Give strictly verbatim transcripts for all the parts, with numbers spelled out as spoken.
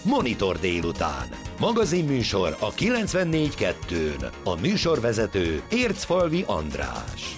Monitor délután. Magazinműsor a kilencvennégy kettőn. A műsorvezető Ércfalvi András.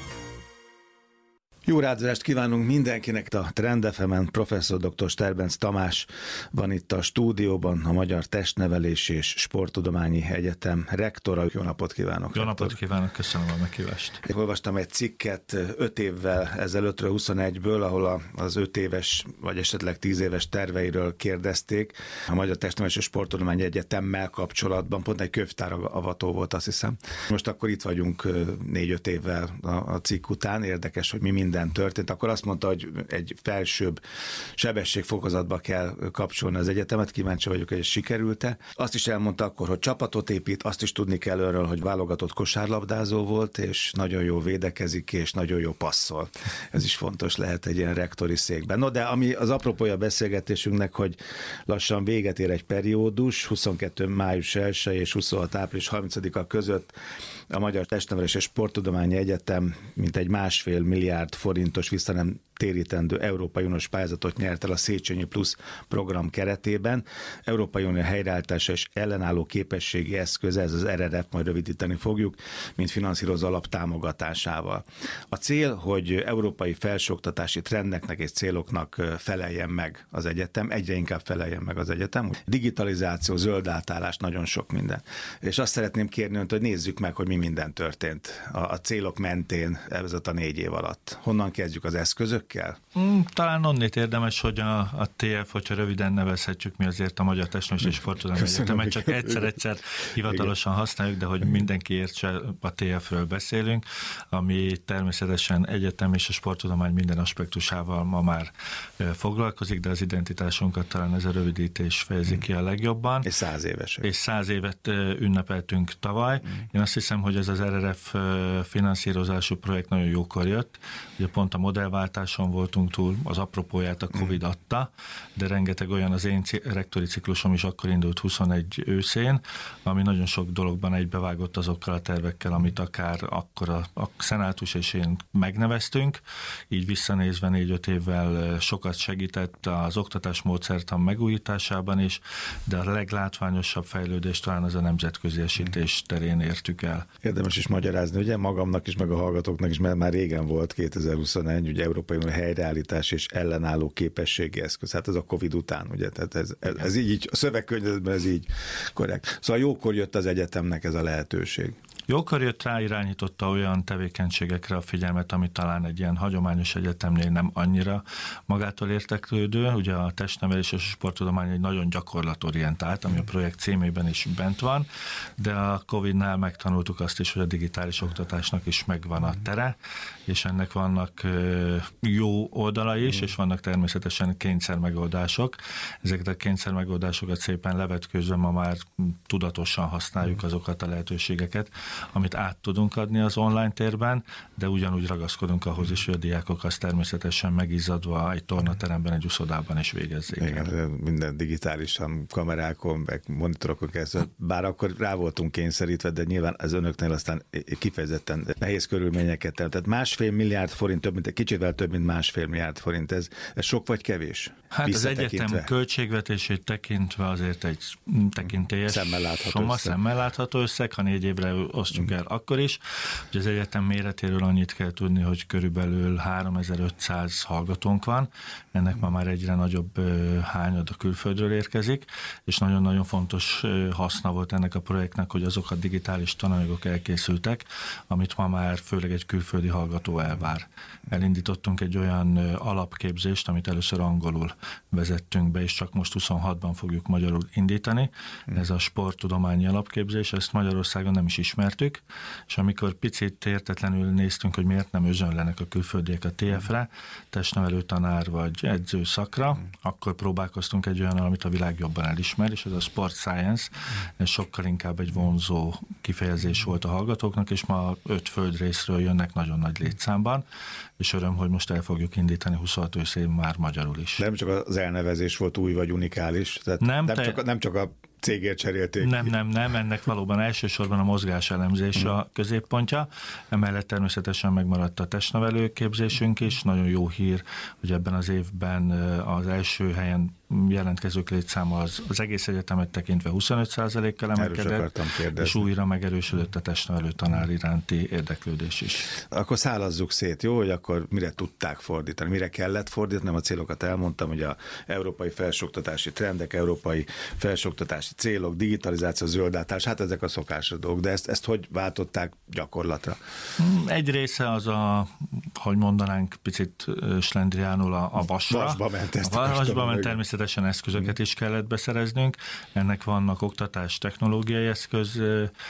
Jó rádiózást kívánunk mindenkinek, a Trend ef emen professzor dr. Sterbenc Tamás van itt a stúdióban, a Magyar Testnevelési és Sporttudományi Egyetem rektora. Jó napot kívánok! Jó napot kívánok, köszönöm a meghívást! Én olvastam egy cikket öt évvel ezelőttről, huszonegyből, ahol az öt éves, vagy esetleg tíz éves terveiről kérdezték a Magyar Testnevelési és Sporttudományi Egyetemmel kapcsolatban. Pont egy könyvtáravató volt, azt hiszem. Most akkor itt vagyunk négy-öt évvel a cikk után. Érdekes, hogy mi minden történt, akkor azt mondta, hogy egy felsőbb sebességfokozatba kell kapcsolni az egyetemet, kíváncsi vagyok, hogy ez sikerült-e. Azt is elmondta akkor, hogy csapatot épít, azt is tudni kell önről, hogy válogatott kosárlabdázó volt, és nagyon jó védekezik, és nagyon jó passzol. Ez is fontos lehet egy ilyen rektori székben. No, de ami az apropója beszélgetésünknek, hogy lassan véget ér egy periódus, huszonkettő május elseje és huszonhat április harmincadika között a Magyar Testnevelési és Sporttudományi Egyetem mintegy másfél milliárd forintos vissza nem térítendő Európai Uniós pályázatot nyert el a Széchenyi Plusz program keretében. Európai Unió helyreállítása és ellenálló képességi eszköze, ez az er er ef, majd rövidíteni fogjuk, mint finanszírozó alap támogatásával. A cél, hogy európai felsőoktatási trendeknek és céloknak feleljen meg az egyetem, egyre inkább feleljen meg az egyetem. Digitalizáció, zöld átállás, nagyon sok minden. És azt szeretném kérni önt, hogy nézzük meg, hogy mi minden történt a, a célok mentén ez a négy év alatt. Honnan kezdjük, az eszközök? Kell? Mm, talán onnét érdemes, hogy a, a té ef, hogyha röviden nevezhetjük, mi azért a Magyar Testnevelési és Sporttudományi Egyetemet csak egyszer-egyszer hivatalosan használjuk, de hogy mindenki értse, a té ef-ről beszélünk, ami természetesen egyetem és a sporttudomány minden aspektusával ma már foglalkozik, de az identitásunkat talán ez a rövidítés fejezi ki a legjobban. És száz évesek. És száz évet ünnepeltünk tavaly. Mm. Én azt hiszem, hogy ez az er er ef finanszírozású projekt nagyon jókor jött. Ugye pont a modellváltás voltunk túl, az apropóját a Covid adta, de rengeteg olyan, az én rektori ciklusom is akkor indult huszonegy őszén, ami nagyon sok dologban egybevágott azokkal a tervekkel, amit akár akkor a, a szenátus és én megneveztünk, így visszanézve négy-öt évvel sokat segített az oktatás módszertan megújításában is, de a leglátványosabb fejlődés talán az a nemzetközi esítés terén értük el. Érdemes is magyarázni, ugye magamnak is, meg a hallgatóknak is, mert már régen volt kétezer-huszonegy, ugye Európai Unió helyreállítás és ellenálló képességi eszköz. Hát ez a Covid után, ugye? Tehát ez, ez, ez így, a szövegkönyvezetben ez így korrekt. Szóval jókor jött az egyetemnek ez a lehetőség. Jókor jött, ráirányította olyan tevékenységekre a figyelmet, ami talán egy ilyen hagyományos egyetemnél nem annyira magától érteklődő. Ugye a testnevelés és a sporttudomány egy nagyon gyakorlatorientált, ami a projekt címében is bent van, de a Covidnál megtanultuk azt is, hogy a digitális oktatásnak is megvan a tere, és ennek vannak jó oldalai is, és vannak természetesen kényszermegoldások. Ezeket a kényszermegoldásokat szépen levetkőzve ma már tudatosan használjuk azokat a lehetőségeket, amit át tudunk adni az online térben, de ugyanúgy ragaszkodunk ahhoz is, hogy a diákok azt természetesen megizzadva egy tornateremben, egy uszodában is végezzék. Igen, minden digitálisan, kamerákon, meg monitorokon keresztül, bár akkor rá voltunk kényszerítve, de nyilván az önöknél aztán kifejezetten nehéz körülményeket teremt. Tehát másfél milliárd forint, több mint, kicsivel több, mint másfél milliárd forint, ez, ez sok vagy kevés? Hát az egyetem költségvetését tekintve azért egy tekintélyes szemmel látható soma, szemmel látható összeg, ha négy évre osztjuk el akkor is. Ugye az egyetem méretéről annyit kell tudni, hogy körülbelül háromezer-ötszáz hallgatónk van, ennek ma már egyre nagyobb hányad a külföldről érkezik, és nagyon-nagyon fontos haszna volt ennek a projektnek, hogy azok a digitális tananyagok elkészültek, amit ma már főleg egy külföldi hallgató elvár. Elindítottunk egy olyan alapképzést, amit először angolul vezettünk be, és csak most huszonhatban fogjuk magyarul indítani. Ez a sporttudományi alapképzés, ezt Magyarországon nem is ismertük, és amikor picit értetlenül néztünk, hogy miért nem özönlenek a külföldiek a té ef-re, testnevelő tanár vagy edző szakra, akkor próbálkoztunk egy olyan, amit a világ jobban elismer, és ez a sport science, ez sokkal inkább egy vonzó kifejezés volt a hallgatóknak, és ma öt földrészről jönnek nagyon nagy létszámban, és öröm, hogy most el fogjuk indítani huszonhat őszén már magyarul is. Nem csak az elnevezés volt új vagy unikális, tehát nem, nem, te... csak, nem csak a cégért cserélték. Nem, nem, nem, ennek valóban elsősorban a mozgás elemzés hmm. a középpontja. Emellett természetesen megmaradt a testnevelő képzésünk is. Nagyon jó hír, hogy ebben az évben az első helyen jelentkezők létszáma az, az egész egyetemet tekintve huszonöt százalékkal emelkedett, és újra megerősödött a testnevelő tanár iránti érdeklődés is. Akkor szálazzuk szét, jó, hogy akkor mire tudták fordítani, mire kellett fordítani, nem a célokat elmondtam, hogy a európai felsőoktatási trendek, európai felsőoktatási célok, digitalizáció, zöld átállás, hát ezek a szokásos dolgok, de ezt, ezt hogy váltották gyakorlatra? Egy része az a, hogy mondanánk picit slendriánul a, a vasra. Vasba ment ezt. A vasba ment, természetesen eszközöket is kellett beszereznünk. Ennek vannak oktatás, technológiai eszköz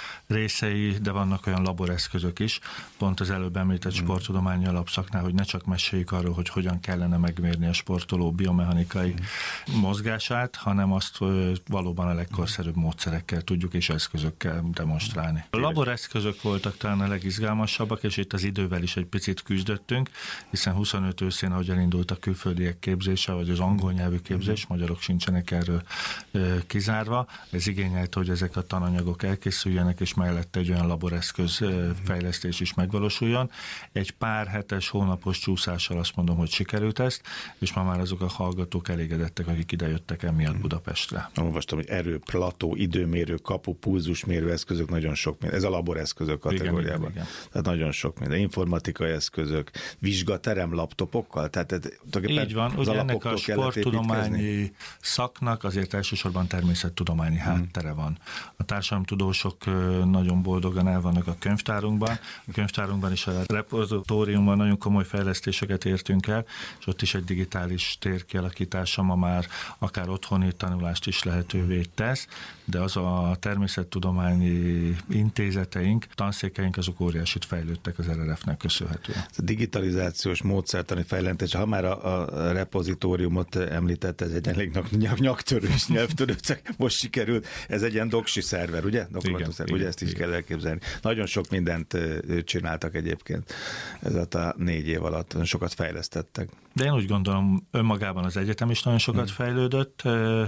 részei, de vannak olyan laboreszközök is. Pont az előbb említett hmm. sporttudományi alapszaknál, hogy ne csak meséljük arról, hogy hogyan kellene megmérni a sportoló biomechanikai hmm. mozgását, hanem azt valóban a legkorszerűbb módszerekkel tudjuk és eszközökkel demonstrálni. A laboreszközök voltak talán a legizgalmasabbak, és itt az idővel is egy picit küzdöttünk, hiszen huszonöt őszén, ahogy elindult a külföldiek képzése, vagy az angol nyelvű képzés, magyarok sincsenek erről ö, kizárva. Ez igényelte, hogy ezek a tananyagok elkészüljenek, és mellette egy olyan laboreszköz ö, fejlesztés is megvalósuljon. Egy pár hetes, hónapos csúszással azt mondom, hogy sikerült ezt, és ma már azok a hallgatók elégedettek, akik idejöttek emiatt Budapestre. Olvastam, hogy erő, plató, időmérő, kapu, pulzusmérő eszközök, nagyon sok minden. Ez a laboreszközök kategóriában. Igen, igen, igen. Tehát nagyon sok minden. Informatikai eszközök, vizsgaterem laptopokkal. Tehát ez, így van, ugye ennek a sporttudományi szaknak azért elsősorban természettudományi háttere van. A társadalomtudósok nagyon boldogan el vannak a könyvtárunkban. A könyvtárunkban is a repozitóriumban nagyon komoly fejlesztéseket értünk el, és ott is egy digitális tér kialakítása ma már akár otthoni tanulást is lehetővé tesz, de az a természettudományi intézeteink, tanszékeink azok óriásit fejlődtek az er er ef-nek köszönhetően. A digitalizációs módszertani fejlesztés, ha már a, a repozitóriumot említett, ez egy elég nyak, nyaktörő és nyelvtörő, most sikerült, ez egy ilyen doksi szerver, ugye? Dokumentumszerver, ugye ezt is igen. kell elképzelni. Nagyon sok mindent csináltak egyébként ez a négy év alatt, nagyon sokat fejlesztettek. De én úgy gondolom, önmagában az egyetem is nagyon sokat hmm. fejlődött.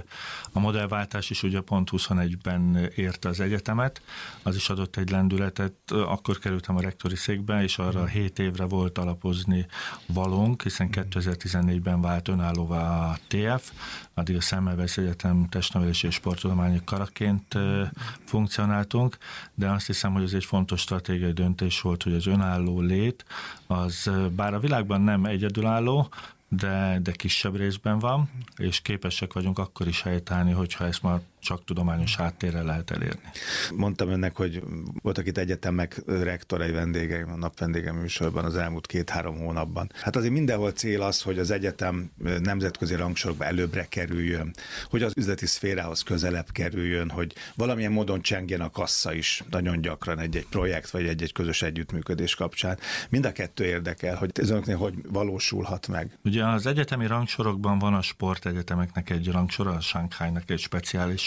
A modellváltás is ugye pont huszonegyben érte az egyetemet, az is adott egy lendületet. Akkor kerültem a rektori székbe, és arra hét évre volt alapozni valónk, hiszen kétezer-tizennégyben vált önállóvá a té ef, addig a Semmelweis Egyetem testnevelési és sporttudományi karaként funkcionáltunk, de azt hiszem, hogy ez egy fontos stratégiai döntés volt, hogy az önálló lét, az bár a világban nem egyedülálló, de, de kisebb részben van, és képesek vagyunk akkor is helytállni, hogyha ezt már csak tudományos háttérrel lehet elérni. Mondtam önnek, hogy voltak itt egyetemek rektorai vendégeim, a napvendégem műsorban az elmúlt két-három hónapban. Hát azért mindenhol cél az, hogy az egyetem nemzetközi rangsorokba előbbre kerüljön, hogy az üzleti szférához közelebb kerüljön, hogy valamilyen módon csengjen a kassa is nagyon gyakran egy-egy projekt, vagy egy-egy közös együttműködés kapcsán. Mind a kettő érdekel, hogy ez önöknél hogy valósulhat meg. Ugye az egyetemi rangsorokban van a sportegyetemeknek egy rangsora, a Shanghai-nak egy speciális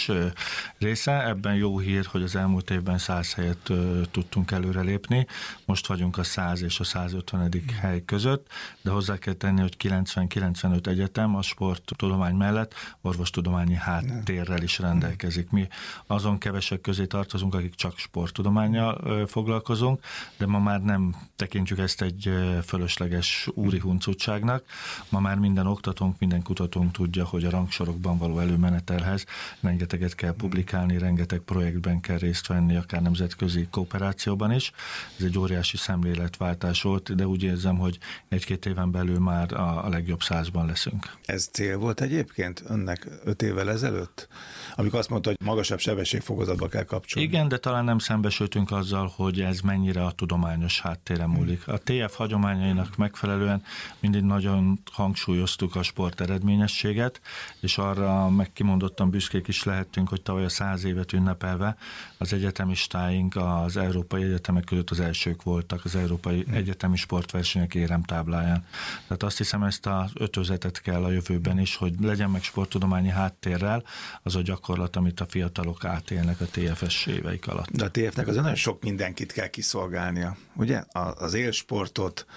része. Ebben jó hír, hogy az elmúlt évben száz helyet uh, tudtunk előrelépni. Most vagyunk a száz és a százötvenedik hely között, de hozzá kell tenni, hogy kilencven-kilencvenöt egyetem a sporttudomány mellett orvostudományi háttérrel is rendelkezik. Mi azon kevesek közé tartozunk, akik csak sporttudománnyal uh, foglalkozunk, de ma már nem tekintjük ezt egy uh, fölösleges úri huncutságnak. Ma már minden oktatónk, minden kutatónk tudja, hogy a rangsorokban való előmenetelhez rengeteg rengeteget kell publikálni, rengeteg projektben kell részt venni, akár nemzetközi kooperációban is. Ez egy óriási szemléletváltás volt, de úgy érzem, hogy egy-két éven belül már a, a legjobb százban leszünk. Ez cél volt egyébként önnek öt évvel ezelőtt? Amikor azt mondta, hogy magasabb sebességfokozatba kell kapcsolni. Igen, de talán nem szembesültünk azzal, hogy ez mennyire a tudományos háttéren múlik. A té ef hagyományainak megfelelően mindig nagyon hangsúlyoztuk a sport eredményességet, és arra megkimondottan büszkék is lehettünk, hogy tavaly a száz évet ünnepelve az egyetemistáink az európai egyetemek között az elsők voltak az európai egyetemi sportversenyek éremtábláján. Tehát azt hiszem, ezt az ötözetet kell a jövőben is, hogy legyen meg sporttudományi háttérrel az a gyakorlat, amit a fiatalok átélnek a té ef-es éveik alatt. De a té ef-nek azért nagyon sok mindenkit kell kiszolgálnia, ugye? Az élsportot,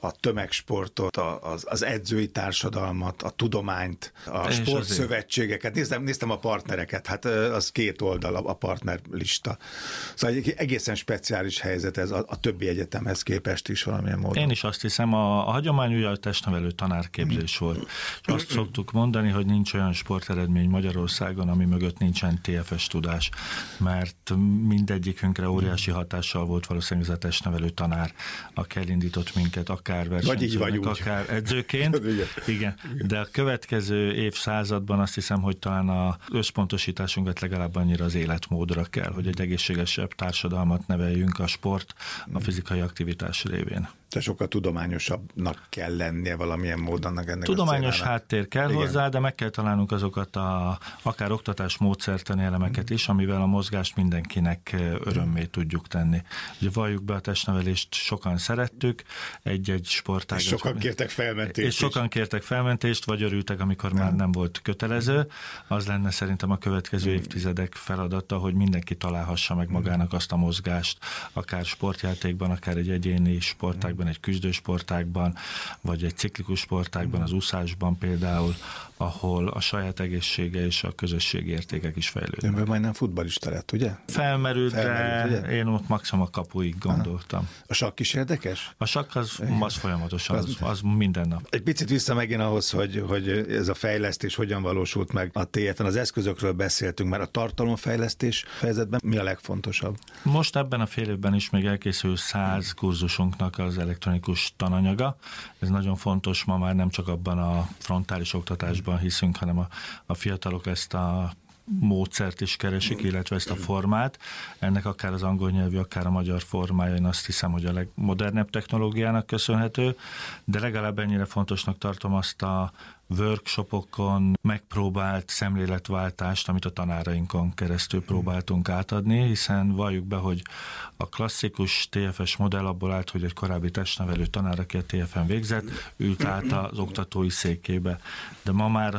a tömegsportot, az, az edzői társadalmat, a tudományt, a És sportszövetségeket. Néztem, néztem a partnereket, hát az két oldal a partnerlista. Szóval egy egészen speciális helyzet ez a, a többi egyetemhez képest is valamilyen módon. Én is azt hiszem, a, a hagyomány ugye a testnevelő tanárképzés volt. És azt szoktuk mondani, hogy nincs olyan sporteredmény Magyarországon, ami mögött nincsen té ef es tudás, mert mindegyikünkre óriási hatással volt valószínűleg ez a testnevelő tanár, aki elindított minket, akár versenyzőnek, akár edzőként. Igen. De a következő évszázadban azt hiszem, hogy talán a összpontosításunkat legalább annyira az életmódra kell, hogy egy egészségesebb társadalmat neveljünk a sport, a fizikai aktivitás révén. De sokkal tudományosabbnak kell lennie valamilyen módon ennek. Tudományos háttér kell igen. hozzá, de meg kell találnunk azokat a akár oktatás módszertani elemeket is, amivel a mozgást mindenkinek örömmé tudjuk tenni. Ugye valljuk be, a testnevelést sokan szerettük, egy-egy sportágat. És sokan kértek felmentést. És sokan kértek felmentést, vagy örültek, amikor nem. már nem volt kötelező. Az lenne szerintem a következő hmm. évtizedek feladata, hogy mindenki találhassa meg magának azt a mozgást, akár sportjátékban, akár egy egyéni sportágban, egy küzdősportákban, vagy egy ciklikus sportákban, az úszásban például, ahol a saját egészsége és a közösségi értékek is fejlődnek. Önből majdnem futballista lett, ugye? Felmerült, Felmerült de ugye? Én ott maximum a kapuig gondoltam. A sakk is érdekes? A sakk az, az folyamatosan, az, az minden nap. Egy picit vissza megint ahhoz, hogy, hogy ez a fejlesztés hogyan valósult meg a té efen. Az eszközökről beszéltünk már, a tartalomfejlesztés fejezetben mi a legfontosabb? Most ebben a fél évben is még elkészül száz kurzusunknak az elektronikus tananyaga. Ez nagyon fontos, ma már nem csak abban a frontális oktatásban hiszünk, hanem a, a fiatalok ezt a módszert is keresik, illetve ezt a formát. Ennek akár az angol nyelvű, akár a magyar formája, én azt hiszem, hogy a legmodernebb technológiának köszönhető, de legalább ennyire fontosnak tartom azt a workshopokon megpróbált szemléletváltást, amit a tanárainkon keresztül próbáltunk átadni, hiszen valljuk be, hogy a klasszikus té ef es modell abból állt, hogy egy korábbi testnevelő tanár, aki a té efen végzett, ült át az oktatói székébe. De ma már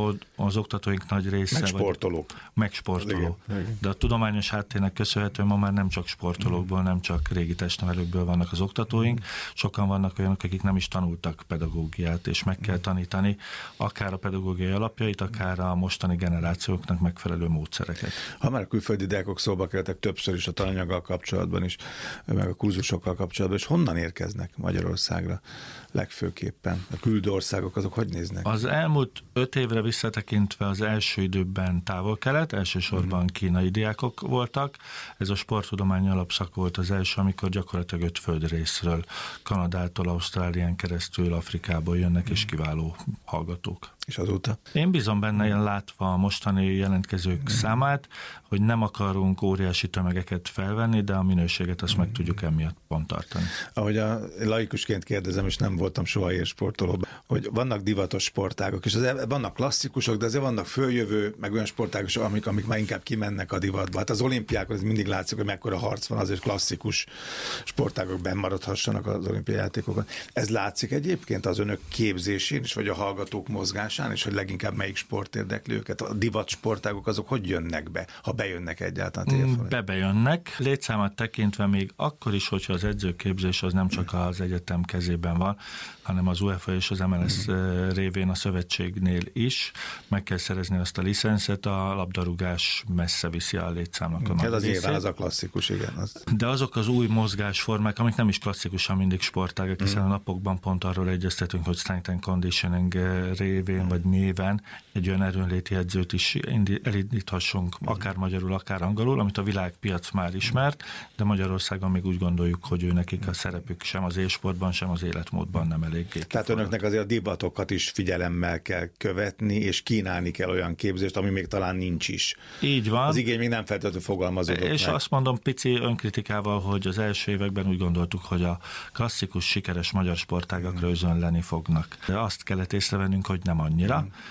az oktatóink nagy része... Meg sportolók. Vagy, meg sportoló. De a tudományos háttérnek köszönhetően ma már nem csak sportolókból, nem csak régi testnevelőkből vannak az oktatóink, sokan vannak olyanok, akik nem is tanultak pedagógiát, és meg kell tanítani akár a pedagógiai alapjait, akár a mostani generációknak megfelelő módszereket. Ha már a külföldi diákok szóba kerültek többször is a tananyaggal kapcsolatban is, meg a kurzusokkal kapcsolatban, és honnan érkeznek Magyarországra legfőképpen? A küldő országok azok hogy néznek? Az elmúlt öt évre visszatekintve az első időben távol-kelet, elsősorban kínai diákok voltak. Ez a sporttudományi alapszak volt az első, amikor gyakorlatilag öt földrészről, Kanadától, Ausztrálián keresztül, Afrikából jönnek, és kiváló hallgatók. És azóta? Én bízom benne, ilyen látva a mostani jelentkezők számát, hogy nem akarunk óriási tömegeket felvenni, de a minőséget azt meg tudjuk emiatt pont tartani. Ahogy a laikusként kérdezem, és nem voltam soha élsportoló, hogy vannak divatos sportágok, és azért vannak klasszikusok, de azért vannak följövő, meg olyan sportágok, amik, amik már inkább kimennek a divatba. Hát az olimpiákon mindig látszik, hogy mekkora harc van azért klasszikus sportágok benn maradhassanak az olimpiai játékokon. Ez látszik egyébként az önök képzésén is, vagy a hallgatók mozgásán, és hogy leginkább melyik sport érdekli őket? A divat sportágok azok hogy jönnek be, ha bejönnek egyáltalán? Be bejönnek. Létszámát tekintve még akkor is, hogyha az edzőképzés az nem csak az egyetem kezében van, hanem az UEFA és az em el es mm. révén a szövetségnél is. Meg kell szerezni azt a licenszet, a labdarúgás messze viszi a létszámnak a nagy részét. Az a klasszikus, igen. Az... De azok az új mozgásformák, amik nem is klasszikusan mindig sportágak, hiszen mm. a napokban pont arról egyeztetünk, hogy strength and conditioning révén, mm. vagy néven egy olyan erőnléti edzőt is elindíthassunk, mm. akár magyarul, akár angolul, amit a világpiac már ismert, de Magyarországon még úgy gondoljuk, hogy ő nekik a szerepük sem az élsportban, sem az életmódban nem eléggé. Tehát önöknek azért a divatokat is figyelemmel kell követni, és kínálni kell olyan képzést, ami még talán nincs is. Így van. Az igény még nem feltétlenül fogalmazódott És meg. azt mondom pici önkritikával, hogy az első években úgy gondoltuk, hogy a klasszikus, sikeres magyar sportágakra özönleni fognak. De azt kellett észrevennünk, hogy nem annyira. Az edzők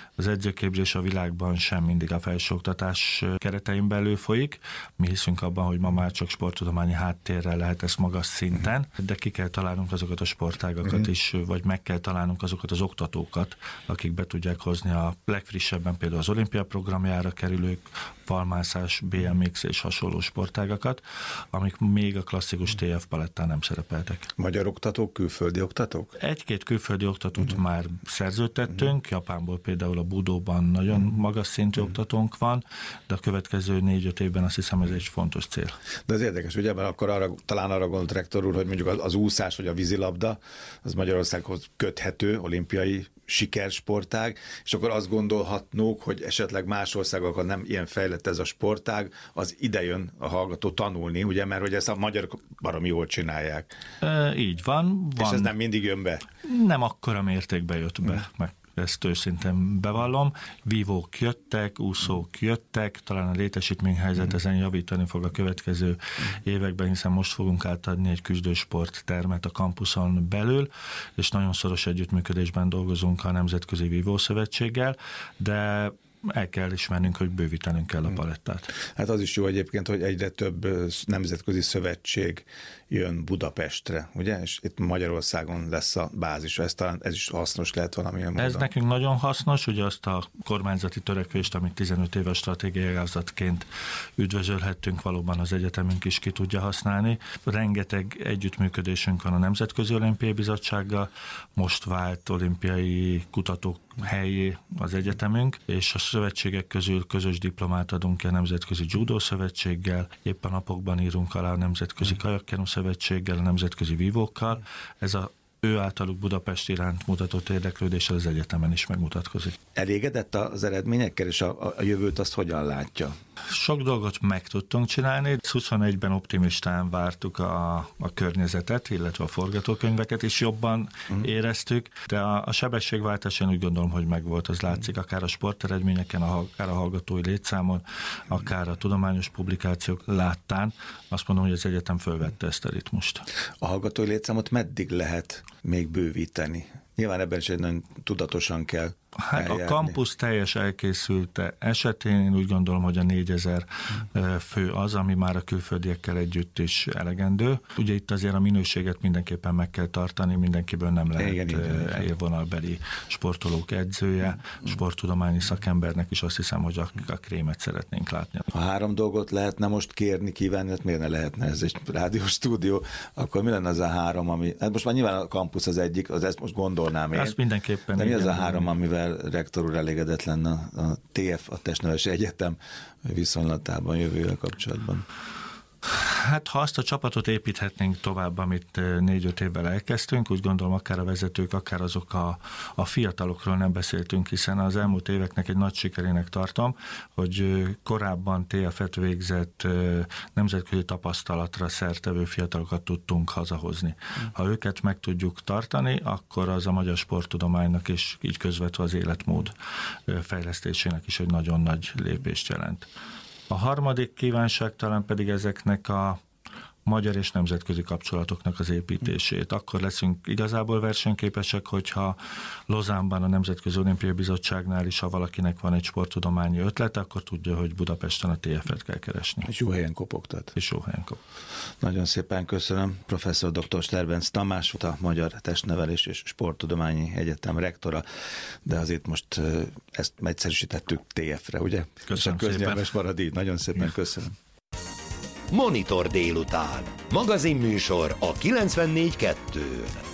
edzőképzés a világban sem mindig a felsőoktatás keretein belül folyik. Mi hiszünk abban, hogy ma már csak sporttudományi háttérrel lehet ezt magas szinten, de ki kell találnunk azokat a sportágakat uh-huh. is, vagy meg kell találnunk azokat az oktatókat, akik be tudják hozni a legfrissebben például az olimpia programjára kerülők, falmászás, bé em iksz és hasonló sportágakat, amik még a klasszikus té ef palettán nem szerepeltek. Magyar oktatók, külföldi oktatók? Egy-két külföldi oktatót uh-huh. már szerződtettünk, uh-huh. Japánból például a Budóban nagyon uh-huh. magas szintű uh-huh. oktatónk van, de a következő négy-öt évben azt hiszem ez egy fontos cél. De ez érdekes, ugye, mert akkor arra, talán arra gondolt rektor úr, hogy mondjuk az, az úszás vagy a vízilabda, az Magyarországhoz köthető olimpiai sikersportág, és akkor azt gondolhatnók, hogy esetleg más országokon nem ilyen fejlett ez a sportág, az idejön a hallgató tanulni, ugye, mert hogy ezt a magyarok baromi jól csinálják. E, így van, van. És ez nem mindig jön be? Nem akkora mértékben jött be, hmm. meg ezt őszintén bevallom. Vívók jöttek, úszók jöttek, talán a létesítményhelyzet ezen javítani fog a következő években, hiszen most fogunk átadni egy küzdősport termet a kampuszon belül, és nagyon szoros együttműködésben dolgozunk a Nemzetközi Vívószövetséggel, de el kell ismernünk, hogy bővítenünk kell a palettát. Hát az is jó egyébként, hogy egyre több nemzetközi szövetség jön Budapestre, ugye? És itt Magyarországon lesz a bázis, ez, talán, ez is hasznos lehet valamilyen módon. Ez nekünk nagyon hasznos, ugye azt a kormányzati törekvést, amit tizenöt éves stratégiai ágazatként üdvözölhettünk, valóban az egyetemünk is ki tudja használni. Rengeteg együttműködésünk van a Nemzetközi Olimpiai Bizottsággal, most vált olimpiai kutatók helyé az egyetemünk, és a szövetségek közül közös diplomát adunk ki a Nemzetközi Judo Szövetséggel, éppen napokban írunk alá a Nemzetközi Kajakkenu Szövetséggel, a Nemzetközi Vívókkal. Ez a ő általuk Budapest iránt mutatott érdeklődéssel az egyetemen is megmutatkozik. Elégedett az eredményekkel, és a, a jövőt azt hogyan látja? Sok dolgot meg tudtunk csinálni. huszonegyben optimistán vártuk a, a környezetet, illetve a forgatókönyveket is jobban mm. éreztük, de a, a sebességváltás én úgy gondolom, hogy megvolt, az látszik akár a sporteredményeken, akár a hallgatói létszámon, akár a tudományos publikációk láttán. Azt mondom, hogy az egyetem fölvette ezt a ritmust. A hallgatói létszámot meddig lehet még bővíteni? Nyilván ebben is egy nagyon tudatosan kell Hát eljárni. A kampusz teljes elkészülte esetén én úgy gondolom, hogy a négyezer hmm. fő az, ami már a külföldiekkel együtt is elegendő. Ugye itt azért a minőséget mindenképpen meg kell tartani, mindenkiből nem lehet igen, igen, élvonalbeli sportolók edzője, hmm. sporttudományi szakembernek is azt hiszem, hogy a, a krémet szeretnénk látni. Ha három dolgot lehetne most kérni, kívánni, hát miért ne lehetne ez egy rádiós stúdió, akkor mi lenne az a három, ami... Hát most már nyilván a kampusz az egyik, az ezt most gondolnám én. Ezt mindenképpen. De mi igen, az a három, amivel rektor úr elégedett lenne a té ef, a Testnevelési Egyetem viszonylatában, jövővel kapcsolatban? Hát ha azt a csapatot építhetnénk tovább, amit négy-öt évvel elkezdtünk, úgy gondolom akár a vezetők, akár azok a, a fiatalokról nem beszéltünk, hiszen az elmúlt éveknek egy nagy sikerének tartom, hogy korábban té ef-et végzett nemzetközi tapasztalatra szertevő fiatalokat tudtunk hazahozni. Ha őket meg tudjuk tartani, akkor az a magyar sporttudománynak és így közvetve az életmód fejlesztésének is egy nagyon nagy lépést jelent. A harmadik kívánság talán pedig ezeknek a magyar és nemzetközi kapcsolatoknak az építését. Akkor leszünk igazából versenyképesek, hogyha Lozánban a Nemzetközi Olimpiai Bizottságnál is, ha valakinek van egy sporttudományi ötlete, akkor tudja, hogy Budapesten a té ef-et kell keresni. És jó helyen kopogtat. És jó helyen kop. Nagyon szépen köszönöm. Professzor dr. Sterbenc Tamás, a Magyar Testnevelés és Sporttudományi Egyetem rektora, de azért most ezt egyszerűsítettük té ef-re, ugye? Köszönöm és a köznyelves marad így. Nagyon szépen ja. köszönöm. Monitor délután. Magazinműsor a kilencvennégy kettőn.